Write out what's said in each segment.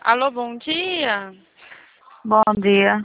Alô, bom dia. Bom dia.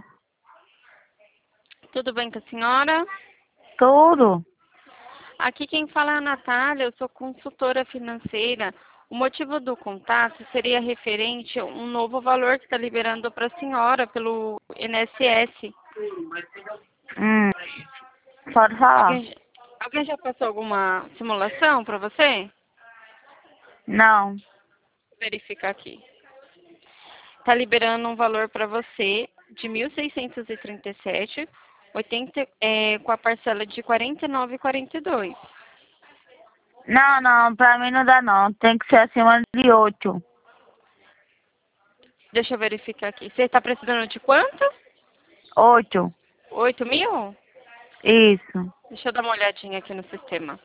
Tudo bem com a senhora? Tudo? Aqui quem fala é a Natália, eu sou consultora financeira. O motivo do contato seria referente a um novo valor que está liberando para a senhora pelo INSS. Hum, pode falar? Alguém, alguém já passou alguma simulação para você? Não. Vou verificar aqui. Está liberando um valor para você de 1.637, 80, com a parcela de 49,42. Não, pra mim não dá não. Tem que ser acima de 8. Deixa eu verificar aqui. Você está precisando de quanto? 8. 8.000? Isso. Deixa eu dar uma olhadinha aqui no sistema.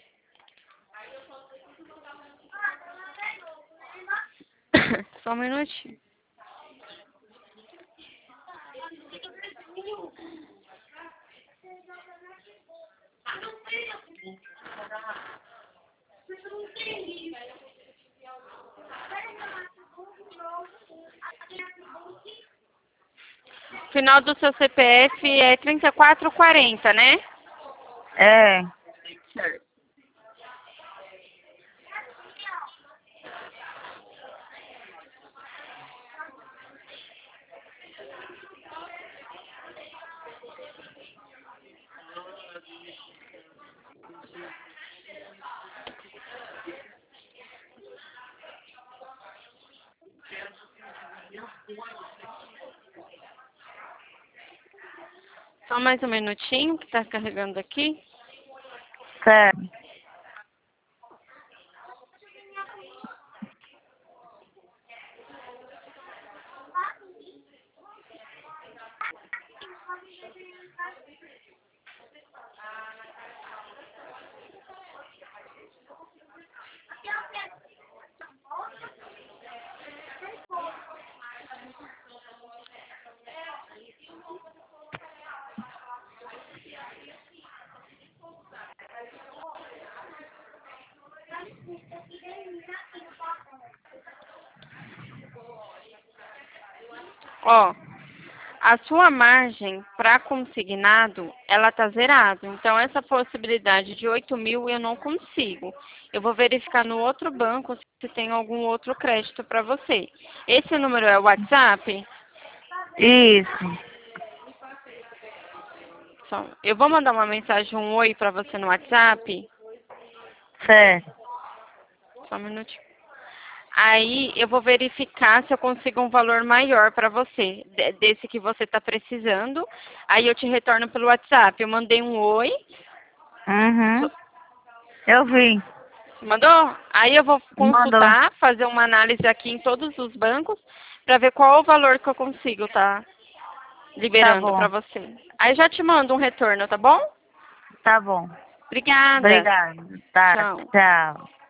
Só um minutinho. Final do seu CPF é 3440, né? É. Certo. Só mais um minutinho que está carregando aqui. Certo. Ó, a sua margem para consignado, ela tá zerada. Então, essa possibilidade de 8.000 eu não consigo. Eu vou verificar no outro banco se tem algum outro crédito para você. Esse número é o WhatsApp? Isso. Eu vou mandar uma mensagem, um oi para você no WhatsApp. Certo. Só um minutinho. Aí eu vou verificar se eu consigo um valor maior para você, desse que você está precisando. Aí eu te retorno pelo WhatsApp. Eu mandei um oi. Uhum. Eu vi. Mandou? Aí eu vou Mandou. consultar, fazer uma análise aqui em todos os bancos para ver qual o valor que eu consigo tá Tá liberando para bom. você. Aí já te mando um retorno, tá bom? Tá bom. Obrigada. Obrigada. Tá. Tchau. Tchau.